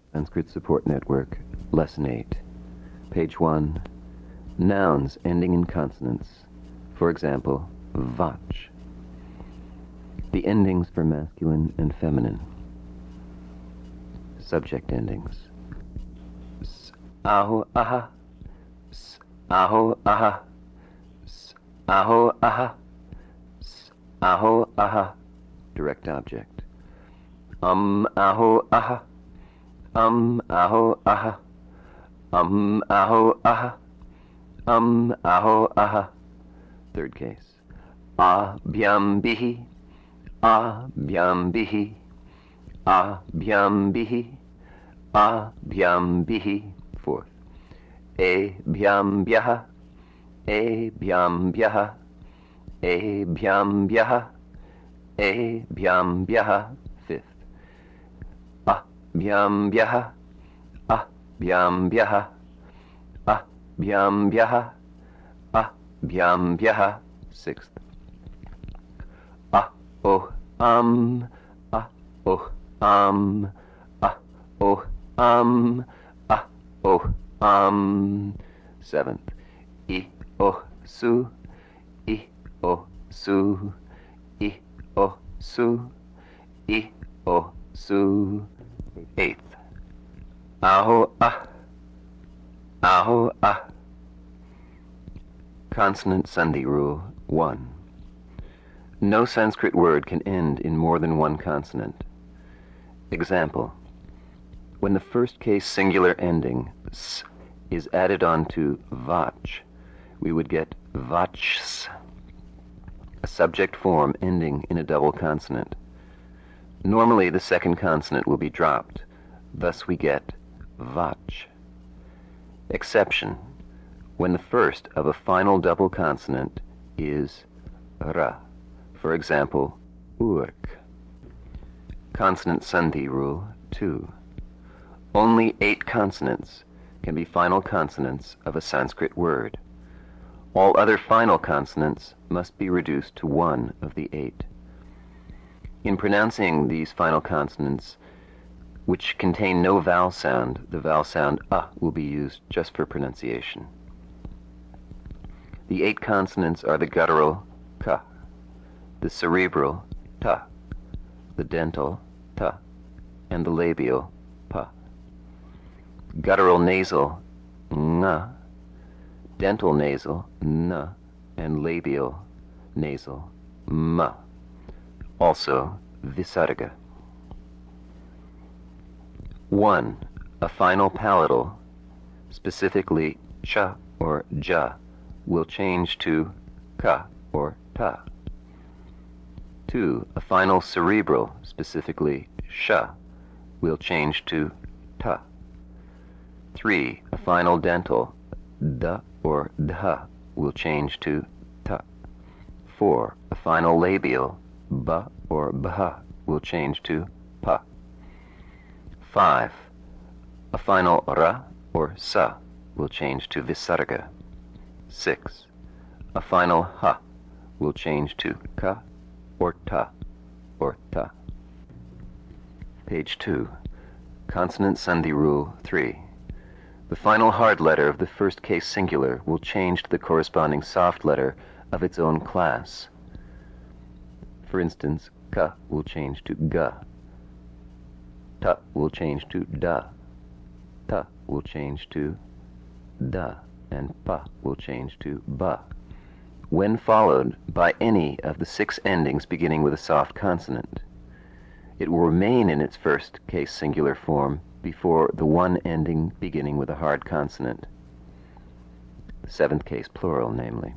Sanskrit Support Network, Lesson 8, Page 1. Nouns ending in consonants. For example, vach. The endings for masculine and feminine. Subject endings. S, aho, aha. S, aho, aha. S, aho, aha. S, aho, aha. Direct object. Aho, aha. Aho, aha. Aho, aha. Aho, aha. Third case. Bhyam bihi. Bhyam bihi. Bhyam bihi. Bhyam bihi. Fourth. Bhyam byaha. Bhyam byaha. Bhyam byaha. Bhyam byaha. Fifth. Bhyam byaha. Bhyam byaha. Bhyam byaha. Bhyam byaha. Sixth. Oh, oh, oh, Seventh. Su, su, su, su. Eighth. Aho, aho, Consonant Sandhi Rule 1. No Sanskrit word can end in more than one consonant. Example. When the first case singular ending, s, is added on to vach, we would get vachs, a subject form ending in a double consonant. Normally the second consonant will be dropped, thus we get vach. Exception. When the first of a final double consonant is ra. For example, urk. Consonant Sandhi Rule 2. Only 8 consonants can be final consonants of a Sanskrit word. All other final consonants must be reduced to one of the 8. In pronouncing these final consonants, which contain no vowel sound, the vowel sound will be used just for pronunciation. The 8 consonants are the guttural ka, the cerebral ta, the dental ta, and the labial pa. Guttural nasal nga, dental nasal na, and labial nasal ma. Also visarga. 1. A final palatal, specifically cha or ja, will change to ka or ta. 2. A final cerebral, specifically sha, will change to ta. 3. A final dental, da or dha, will change to ta. 4. A final labial, ba or bha, will change to pa. 5. A final ra or sa will change to visarga. 6. A final ha will change to ka or ta or ta. Page 2. Consonant Sandhi Rule 3. The final hard letter of the first case singular will change to the corresponding soft letter of its own class. For instance, ka will change to ga. Ta will change to da. Ta will change to da. And pa will change to ba, when followed by any of the 6 endings beginning with a soft consonant. It will remain in its first case singular form before the one ending beginning with a hard consonant. The 7th case plural, namely.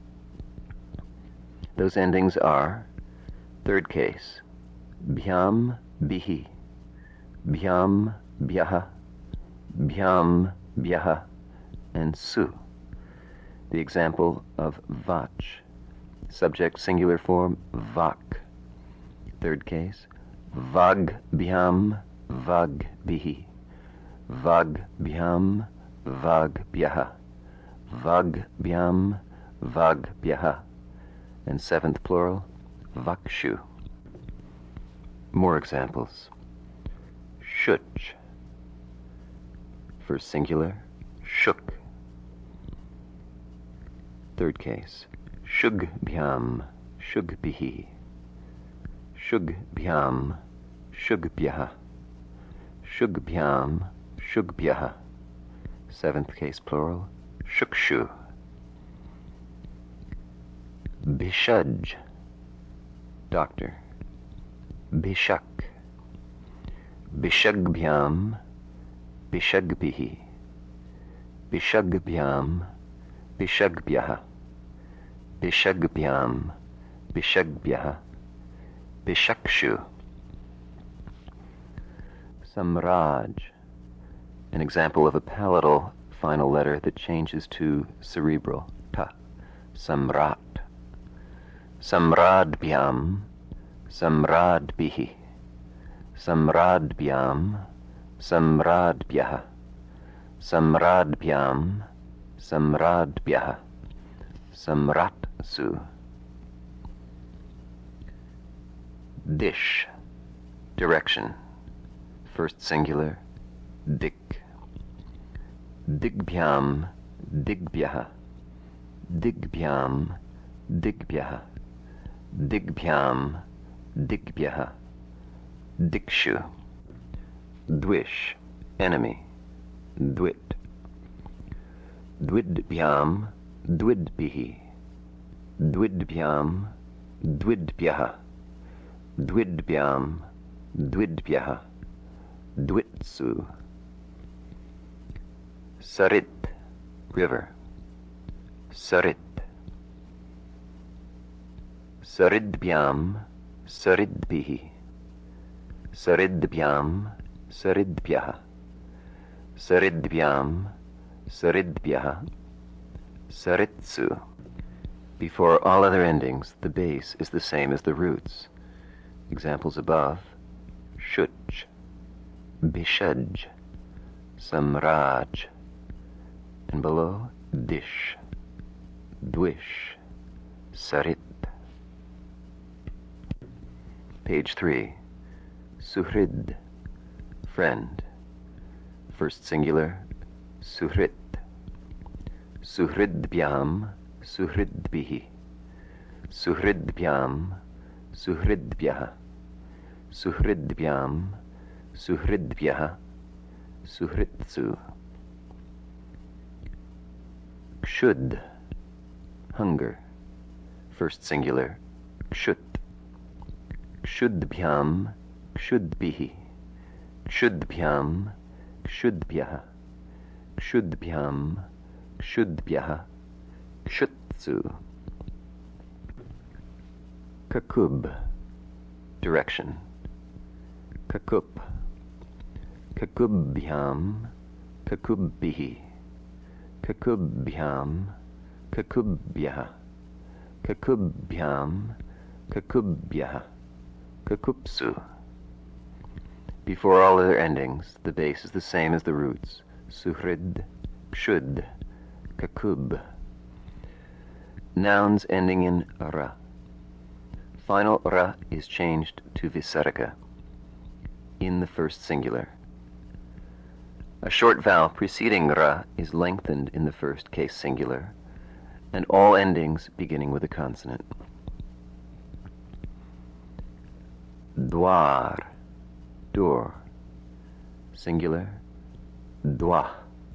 Those endings are, third case, bhyam bihi, bhyam byaha, bhyam byaha, and su. The example of vach. Subject singular form vak. Third case, vag bhyam, vag bihi, vag bhyam, vag byaha, vag bhyam, vag byaha, and 7th plural, vakshu. More examples. Shuch, First singular, shuk. Third case, shugbhyam, shugbihi. Shugbhyam, shugbyaha. Shugbhyam, shugbyaha. Seventh case plural, shukshu. Bishaj, doctor. Bishak. Bishagbyam, bishagbihi. Bishagbyam, bishagbiyaha. Bishagbyam, bishagbiyaha. Bishakshu. Samraj, an example of a palatal final letter that changes to cerebral, ta. Samrat. Samradbhyam, samradbihi. Samradbhyam, samradbyaha. Samradbhyam, samradbyaha. Samratsu. Dish, direction. First singular, dik. Digbhyam, digbyaha. Digbhyam, digbyaha. Digbhyam, digbyaha. Dikshu. Dwish, enemy. Dwit. Dwidbhyam, dwidbihi. Dwidbhyam, dwidbyaha. Dwidbhyam, dwidbyaha. Dwitsu. Sarit, river. Sarit. Saridbhyam, saridbihi. Saridbhyam, saridbyaha. Saridbhyam, saridbyaha. Saritsu. Before all other endings, the base is the same as the roots. Examples above, shuch, bishaj, samraj, and below, dish, dwish, sarit. Page 3. Suhrid, friend. First singular, suhrit. Suhridbhyam, suhridbihi. Suhridbhyam, suhridbyaha. Suhridbhyam, suhridbyaha. Suhritsu. Kshud, hunger. First singular, kshut. Kshudbhyam, kshudbihi. Kshudbhyam, kshudbyaha. Kshudbhyam, kshudbyaha. Kshutsu. Kakub, direction. Kakup. Kakubbyam, kakubbihi. Kakubbyam, kakubyaha. Kakubbyam, kakubyaha. Kakupsu. Before all other endings, the base is the same as the roots. Suhrid, kshud, kakub. Nouns ending in ra. Final ra is changed to visarga in the first singular. A short vowel preceding ra is lengthened in the first case singular, and all endings beginning with a consonant. Dwar, door. Singular, dwa.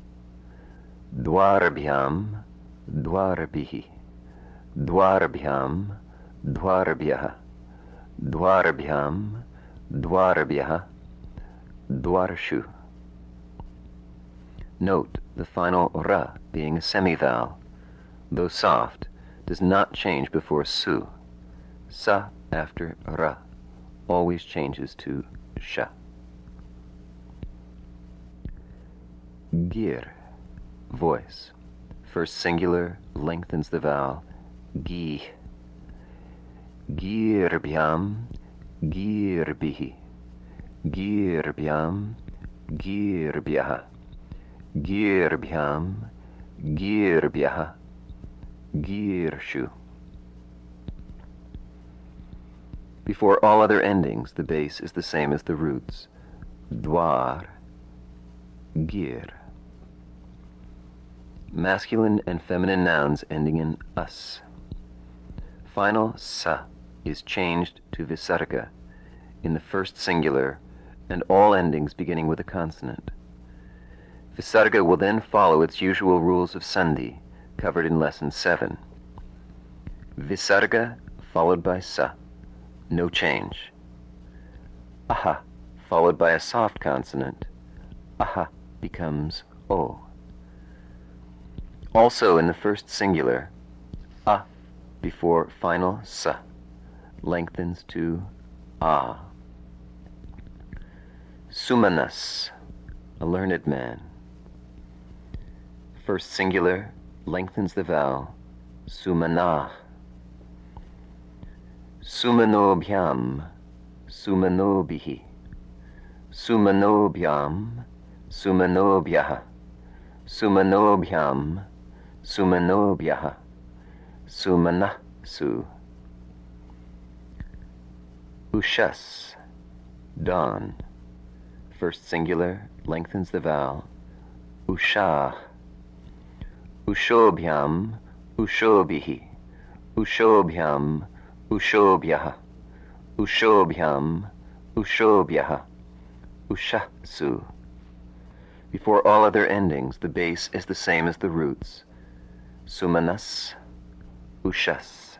Dwarbhyam, dwarbihi. Dwarbhyam, dwarbyaha. Dwarbhyam, dwarbyaha. Dwarshu. Note the final ra being a semivowel, though soft, does not change before su. Sa after ra always changes to sha. Gir, voice. First singular lengthens the vowel gi. Girbhyam, girbihi. Girbhyam, girbyaha. Girbhyam, girbyaha. Girshu. Before all other endings, the base is the same as the roots. Dwar, gir. masculine and feminine nouns ending in us. Final sa is changed to visarga in the first singular and all endings beginning with a consonant. Visarga will then follow its usual rules of sandhi, covered in Lesson 7. Visarga followed by sa, no change. Aha followed by a soft consonant. Aha becomes o. Also in the first singular, a before final sa lengthens to a. Sumanas, a learned man. First singular lengthens the vowel sumanah. Sumanobhyam, sumanobihi. Sumanobhyam, sumanobhyah. Sumanobhyam, sumanobhyah. Sumanasu. Ushas, dawn. First singular lengthens the vowel ushah. Ushobhyam, ushobihi. Ushobhyam, ushobhyah. Ushobhyam, ushobhyah. Ushasu. Before all other endings, the base is the same as the roots. Sumanas, ushas.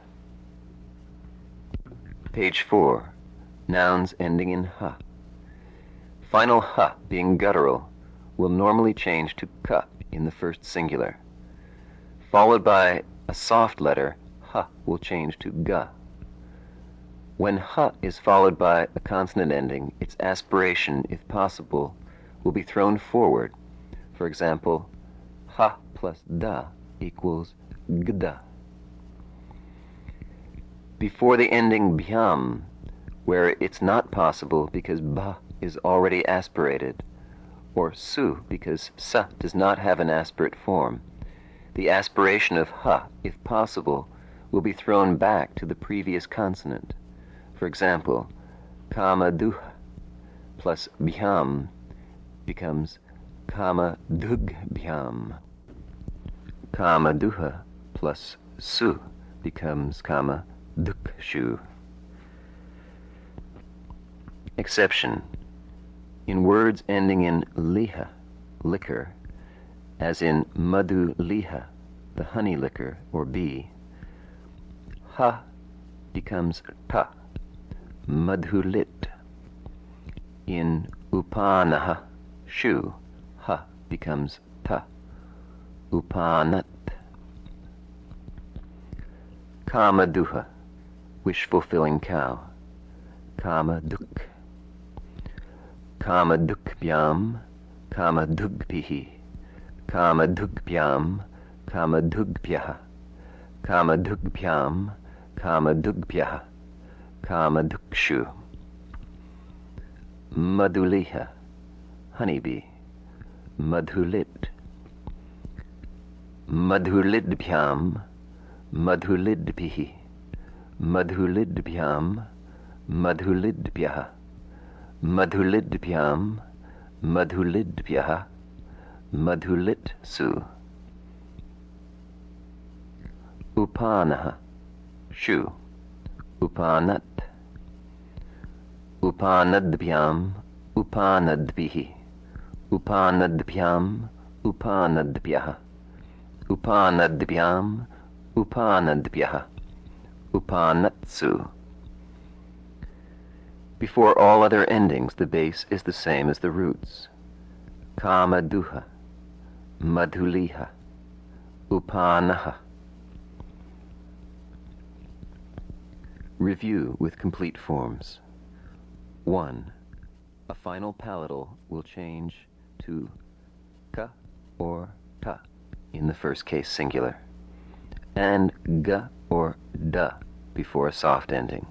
Page 4. Nouns ending in ha. Final ha, being guttural, will normally change to ka in the first singular. Followed by a soft letter, ha will change to ga. When ha is followed by a consonant ending, its aspiration, if possible, will be thrown forward. For example, ha plus da equals gda. Before the ending bhyam, where it's not possible because ba is already aspirated, or su because sa does not have an aspirate form, the aspiration of ha, if possible, will be thrown back to the previous consonant. For example, kamaduha plus bhyam becomes kamadugbyam. Kamaduha plus su becomes kamadukshu. Exception. In words ending in liha, liquor, as in madhu liha, the honey liquor or bee, ha becomes ta, madhulit. In upanaha, shoe, ha becomes ta, upanat. Kamaduha, wish-fulfilling cow, kamaduk. Kamadukbyam, kamadugbihi. Kamadugbyam, kamadugbyah. Kamadugbyam, kamadugbyah. Kamadukshu. Madhuliha, honeybee. Madhulit. Madhulidbhyam, madhulidbihi. Madhulidbhyam, madhulidbyah. Madhulidbhyam, madhulidbyah. Madhulitsu. Upanaha, shoe. Upanat. Upanadbhyam, upanadbihi. Upanadbhyam, upanadbyah. Upanadbhyam, upanadbyah. Upanatsu. Before all other endings, the base is the same as the roots. Kamaduha, madhuliha, upanaha. Review with complete forms. 1. A final palatal will change to ka or ta in the first case singular, and ga or da before a soft ending.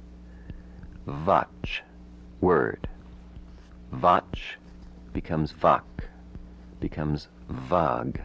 Vach, word. Vach becomes vak, becomes vag.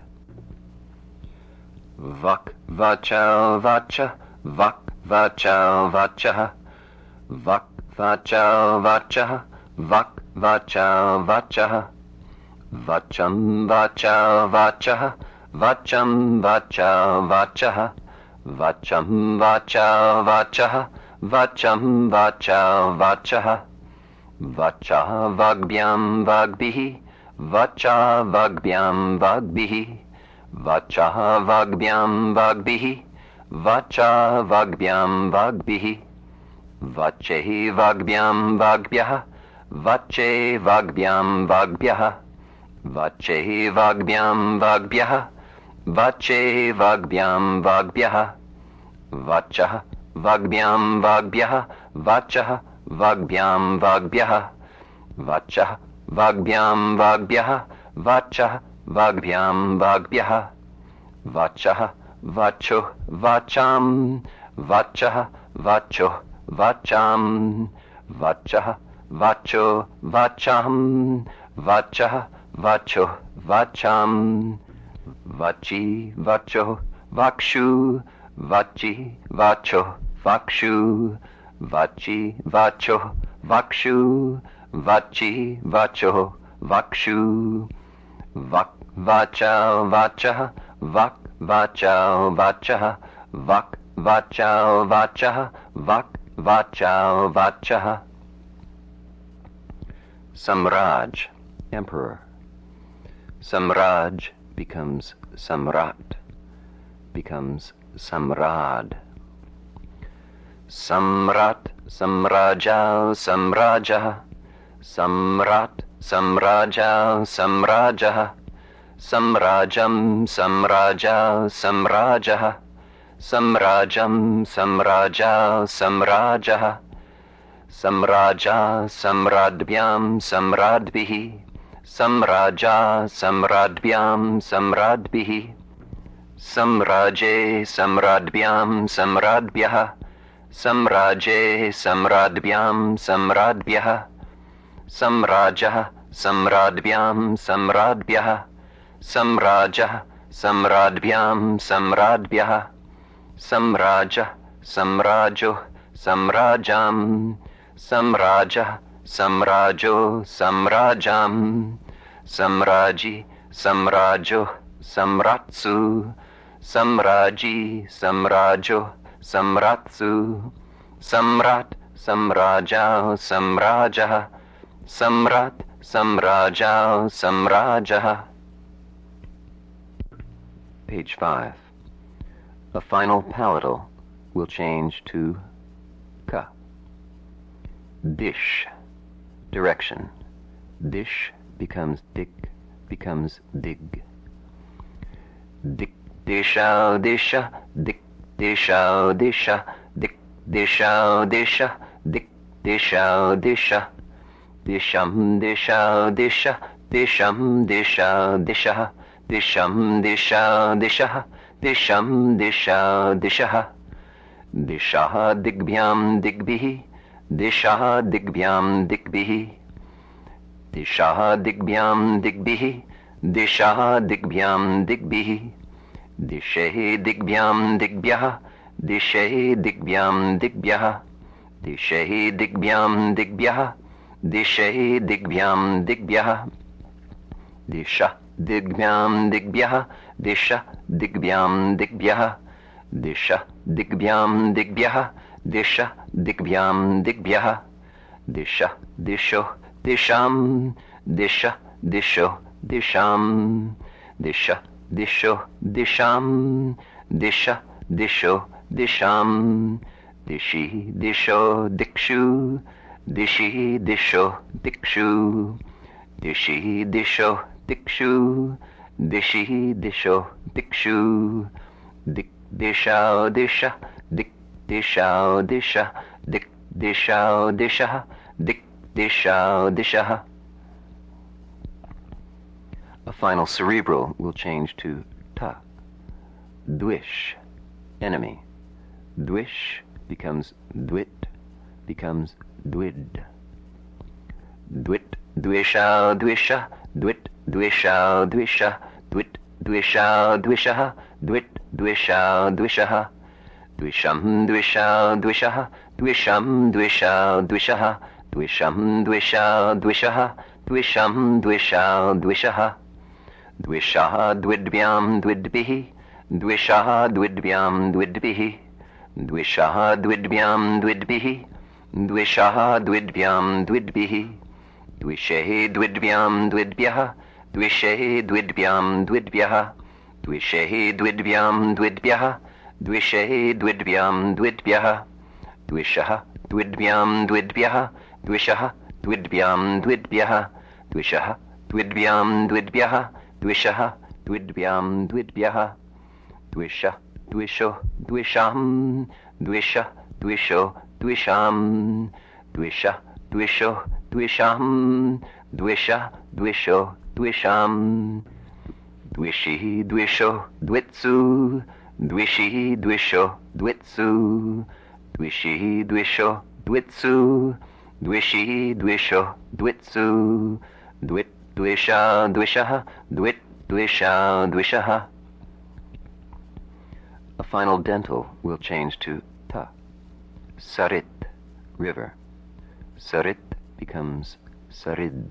Vak vachal vacha, vak vachal vacha, vak vachal vacha, vak vachal vacha, vacham vachal vacha, vacham vacha vachaha, vacham vacha vachaha, vacham vacha vachaha, vacha vagbhyam vagbihi, vacha vagbhyam vagbihi, vacha vagbhyam vagbihi, vacha vagbhyam vagbihi, vache vagbhyam vagbhyaha, vache vagbhyam vagbhyaha, vache vagbhyam vagbhyaha, vache vagbhyam vagbhyaha, vacha vagbhyam vagbhyaha, vacha vagbhyam vagbhyaha, vacha vagbhyam vagbhyaha, vacha vagbhyam vagbhyaha, vacha vacho vacham, vacha vacho vacham, vacha vacho vacham, vacha vacho vacham, vachi vacho vakshu, vachi vacho vakshu, vachi vacho vakshu, vachi vacho vakshu, vak vacha vacha, vak vacha vacha, vak vacha vacha, vak vacha vacha. Samraj, emperor. Samraj becomes Samrat, becomes Samrad. Samrat, Samraja, Samraja, Samrat, Samraja, Samraja, Samrajam, Samraja, Samraja, Samrajam, Samraja, Samraja, Samraja, Samradbhyam, Samradbihi, Samraja, Samradbhyam, Samradbihi, Samraje, Samradbhyam, Samradbhyaha, Samraje, Samradbhyam, Samradbhyaha, Samraja, Samradbhyam, Samradbhyaha, Samraja, Samradbhyam, Samradbhyaha, Samraja, Samrajo, Samrajam, Samraja, Samrajo, Samrajam, Samraji, Samrajo, Samratsu, Samraji, Samrajo, Samratsu, Samrat, Samraja, Samraja, Samrat, Samraja, Samraja. Page 5. A final palatal will change to ka. Dish, direction. Dish becomes dik, becomes dig. Dik disha disha, dik disha disha, dik disha disha, dik disha disha, disham disha disha, disham disha disha, disham disha disha, disham disha disha, disha digbhyam digbihi, disha digbhyam digbihi, disha digbhyam digbihi, disha digbhyam digbihi, dishe digbhyam digbhyaha, dishe digbhyam digbhyaha, dishe digbhyam digbhyaha, dishe digbhyam digbhyaha, disha digbhyam digbhyaha, disha digbhyam digbhyaha, disha digbhyam digbhyaha, disha digbhyam digbhyaha, disha disho disham, disha disho disham, disha disho disham, disha disho disham, dishi disho dikshu, dishi disho dikshu, dishi disho dikshu, dishi disho dikshu, dik disha disha, dik disha disha, dik disha disha, dik disha disha. A final cerebral will change to ta. Dwish, enemy. Dwish becomes dwit, becomes dwid. Dwit, dwisha, dwisha, dwit, dwisha, dwisha, dwit, dwisha, dwisha, dwit, dwisha, dwisha, dwisham, dwisha, dwisha, dwisham, dwisha, dwisha, dwisham, dwisha, dwisha, dwisham, dwisha, dwisha, Dvishaha dvidvyam dvidbihi. Dvishaha dvidvyam dvidbihi. Dvishaha dvidvyam dvidbihi. Dvishaha dvidvyam dvidbihi. Dvishehi dvidvyam dvidbyaha. Dvishehi dvidvyam dvidbyaha. Dvishehi dvidvyam dvidbyaha. Dvishehi dvidvyam dvidbyaha. Dvishaha dvidvyam dvidbyaha. Dvishaha dvidvyam dvidbyaha. Dvishaha dvidvyam dvidbyaha. Dvishaha dvidvyam dvidbyaha. Dvisha dvisho dvisham. Dvisha dvisho dvisham. Dvisha dvisho dvisham. Dvisha dvisho dvisham. Dvishi dvisho dvitsu. Dvishi dvisho dvitsu. Dvishi dvisho dvitsu. Dvishi dvisho dvitsu. Dwit dvisha dvishaha. Dwit dvisha dvishaha. A final dental will change to ta. Sarit, river. Sarit becomes sarid.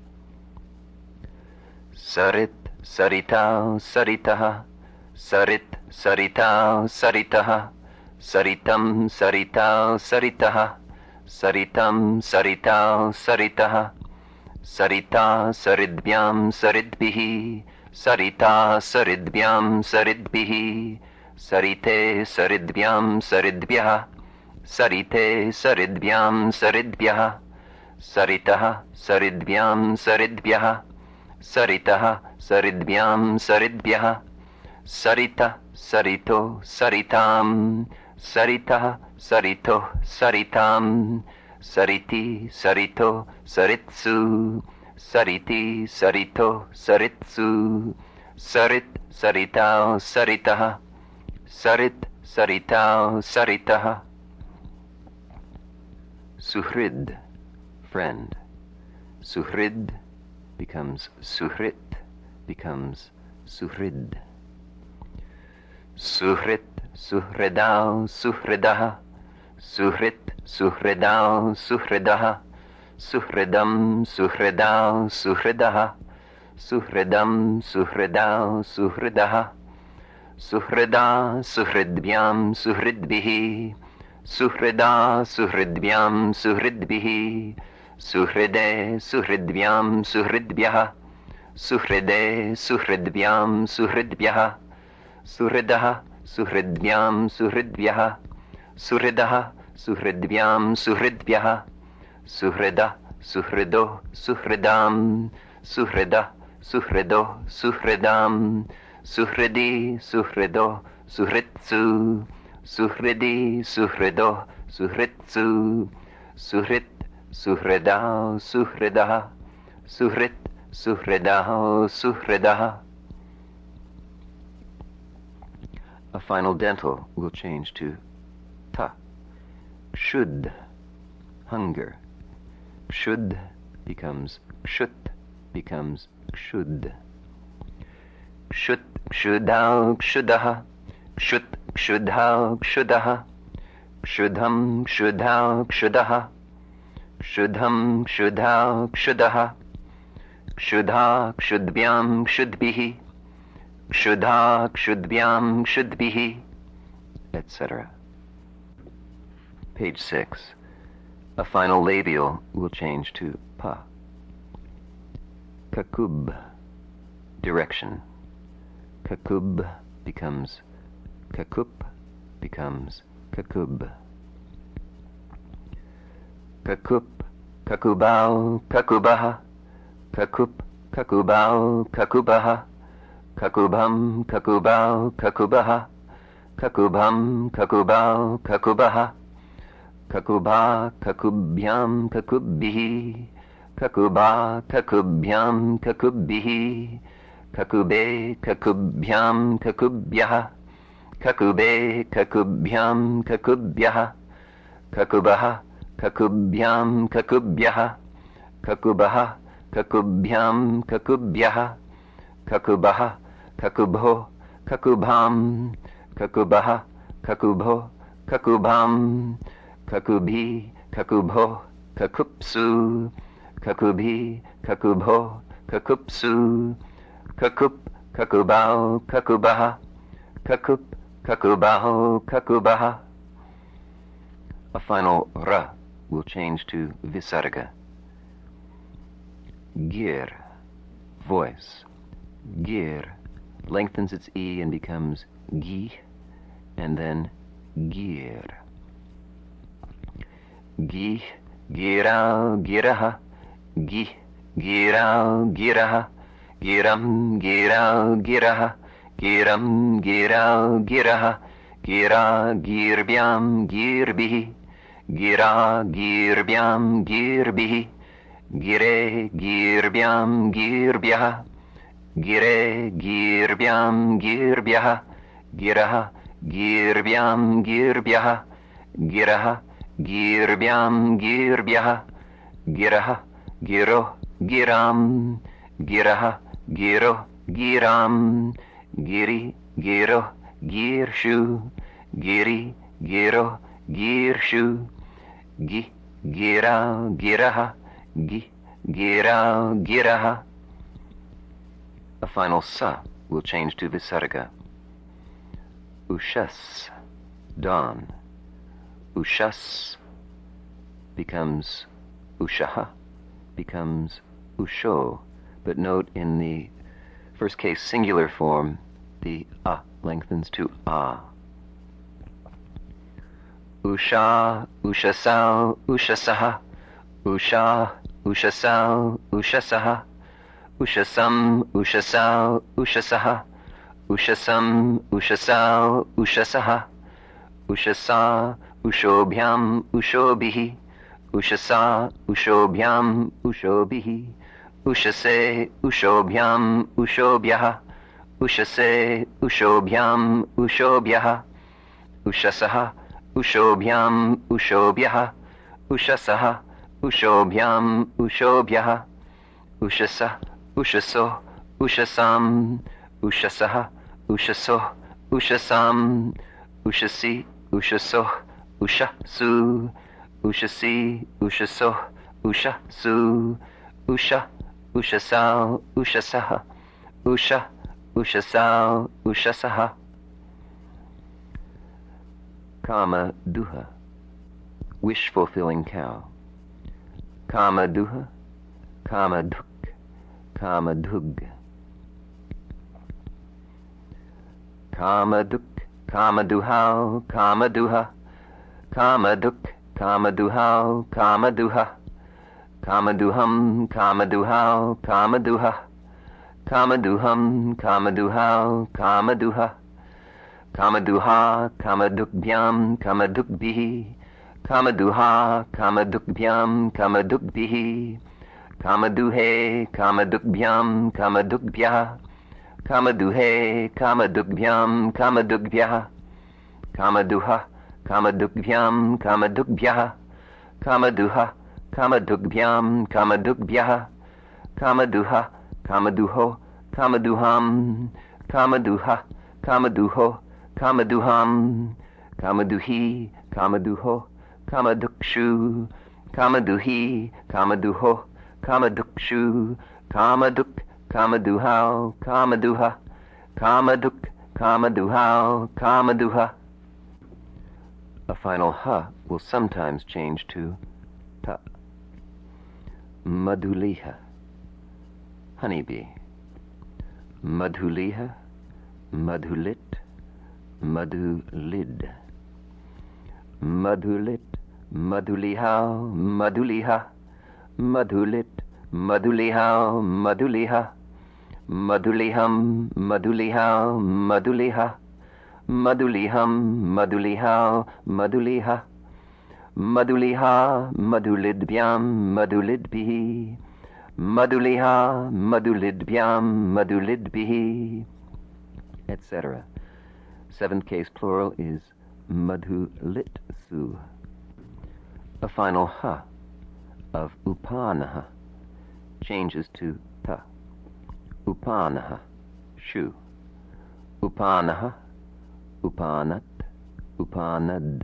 Sarit, saritau, saritaha. Sarit, saritau, saritaha. Saritam, saritau, saritaha. Saritam, saritau, saritaha. Sarita, saridbyam, saridbihi. Sarita, saridbyam, saridbihi. Sarite, saridbyam, saridbyaha. Sarite, saridbyam, saridbyaha. Saritaha, saridbyam, saridbyaha. Saritaha, saridbyam, saridbyaha. Sarita, sarito, saritam. Saritaha, sarito, saritam. Sariti, sarito, saritsu. Sariti, sarito, saritsu. Sarit, saritau, saritaha. Sarit, saritau, saritaha. Suhrid, friend. Suhrid becomes suhrit, becomes suhrid. Suhrit, suhridau, suhridaha. Suhrit, suhridau, suhridaha. Suhridam, suhridau, suhridaha. Suhridam, suhridau, suhridaha. Suhrida, suhridbyam, suhridbihi. Suhrida, suhridbyam, suhridbihi. Suhride, suhridbyam, suhridbyaha. Suhride, suhridbyam, suhridbyaha. Suhridaha, suhridbyam, suhridbyaha. Suhridaha, suhridbyam, suhridbyaha. Suhrida, suhrido, suhridam. Suhrida, suhrido, suhridam. Suhridi, suhrido, suhritsu. Suhridi, suhrido, suhritsu. Suhrit, suhridau, suhridaha. Suhrit, suhridau, suhridaha. A final dental will change to ta. Should, hunger. Should becomes kshut, becomes kshud. Kshut, kshudau, kshudaha. Kshut, kshudhau, kshudaha. Kshudham, kshudhau, kshudaha. Kshudham, kshudhau, kshudaha. Kshudha, kshudbyam, kshudbihi. Kshudha, kshudbyam, kshudbihi, etc. Page 6. A final labial will change to pa. Kakub, direction. Kakub becomes kakup, becomes kakub. Kakup, kakubau, kakubaha. Kakup, kakubau, kakubaha. Kakubam, kakubau, kakubaha. Kakubam, kakubau, kakubaha. Kakuba, kakubyam, kakubbihi. Kakuba, kakubyam, kakubbihi. Kakube, kakubyam, kakubyaha. Kakube, kakubyam, kakubyaha. Kakubaha, kakubyam, kakubyaha. Kakubaha, kakubyam, kakubyaha. Kakubaha, kakubho, kakubham. Kakubaha, kakubho, kakubham. Kakubi, kakubho, kakupsu. Kakubi, kakubho, kakupsu. kakup, kakubao, kakubaha, kakup, kakubao, kakubaha. A final ra will change to visarga. Gir, voice. Gir lengthens its E and becomes gi, and then gir. Gi, girao, giraha, gi, girao, giraha, giram, girao, giraha, giram, girao, giraha, gira, girbyam, girbihi, gira, girbyam, girbihi, gire, girbyam, girbyaha, gire, girbyam, girbyaha, giraha, girbyam, girbyaha, giraha, girbyam, girbyaha, giraha, giro, giram, giraha, giro, giram, giri, giro, girshu, giri, giro, girshu, gi, gira, giraha, gi, gira, giraha. A final sa will change to visarga. Ushas, dawn. Ushas becomes ushaha, becomes usho, but note in the first case singular form, the a lengthens to a. Usha, ushasau, ushasaha, usha, ushasau, ushasaha, ushasam, ushasau, ushasaha, ushasam, ushasau, ushasaha, ushasa, ushobhyam, ushobhihi, ushasa, ushobhyam, ushobhihi, ushase, ushobhyam, ushobhyaha, ushase, ushobhyam, ushobhyaha, ushasaha, ushobhyam, ushobhyaha, ushasaha, ushobhyam, ushobhyaha, ushasa, ushaso, ushasam, ushasaha, ushaso, ushasam, ushasi, ushaso, ushasu, ushasi, ushaso, ushasu, usha, ushasau, ushasaha, usha, ushasau, ushasaha. Kama duha, wish-fulfilling cow. Kama duha, kama duk, kama dug. Kama duk, kama duhau, kama duha, kama duk, kama duhau, kama duha, kama duham, kama duhau, kama duha, kama duham, kama duhau, kama duha, kama duha, kama dukbyam, kama dukbihi, kama duha, kama dukbyam, kama dukbihi, kama duhe, kama dukbyam, kama dukbyaha, kama duhe, kama dukbyam, kama dukbyaha, kama duha, kama dukbyam, kama dukbyaha, kama duha, kama dukbyam, kama dukbyaha, kama duha, kama duho, kama duham, kama duha, kama duho, kama duham, kama duhi, kama duho, kama dukshu, kama duhi, kama duho, kama dukshu, kama duk, kama duhau, kama duha, kama duk, kama duhau, kama duha. A final ha will sometimes change to ta. Madhuliha, honeybee. Madhuliha, madhulit, madhulid. Madhulit, madhulihau, madhuliha, madhulit, madhulihau, madhuliha, madhuliham, madhulihau, madhuliha, madhuliham, madhulihau, madhuliha, madhuliha, madhulidbyam, madhulidbihi, madhuliha, madhulidbyam, madhulidbihi, etc. Seventh case plural is madhulitsu. A final ha of upanaha changes to ta. Upanaha, shu. Upanaha, upanat, upanad.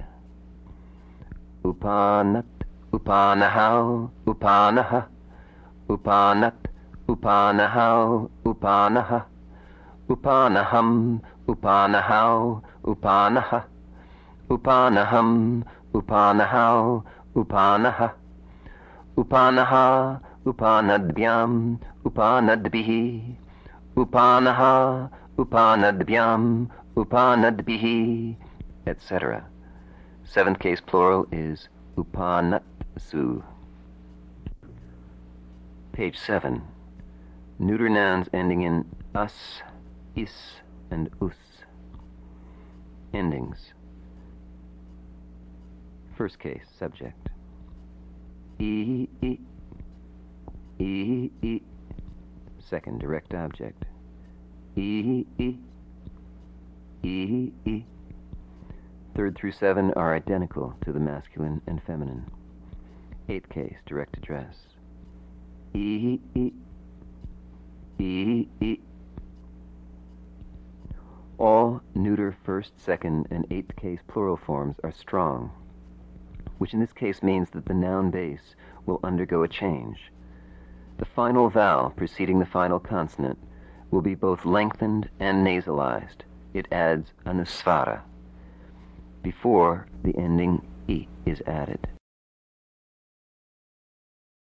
Upanat, upanahau, upanaha, upanat, Upanahau, upanaha. Upanaham, upanahau, upanaha. Upanaham, upanahau, upanaha. Upanaha, upanadbyam, upanadbihi. Upanaha, upanadbyam, upanadbihi, etc. Seventh case plural is upanatsu. Page 7. Neuter nouns ending in us, is, and us. Endings. First case, subject. E. Second, direct object. E. Third through 7 are identical to the masculine and feminine. Eighth case, direct address. E. All neuter first, second, and eighth case plural forms are strong, which in this case means that the noun base will undergo a change. The final vowel preceding the final consonant will be both lengthened and nasalized. It adds anusvara before the ending I is added.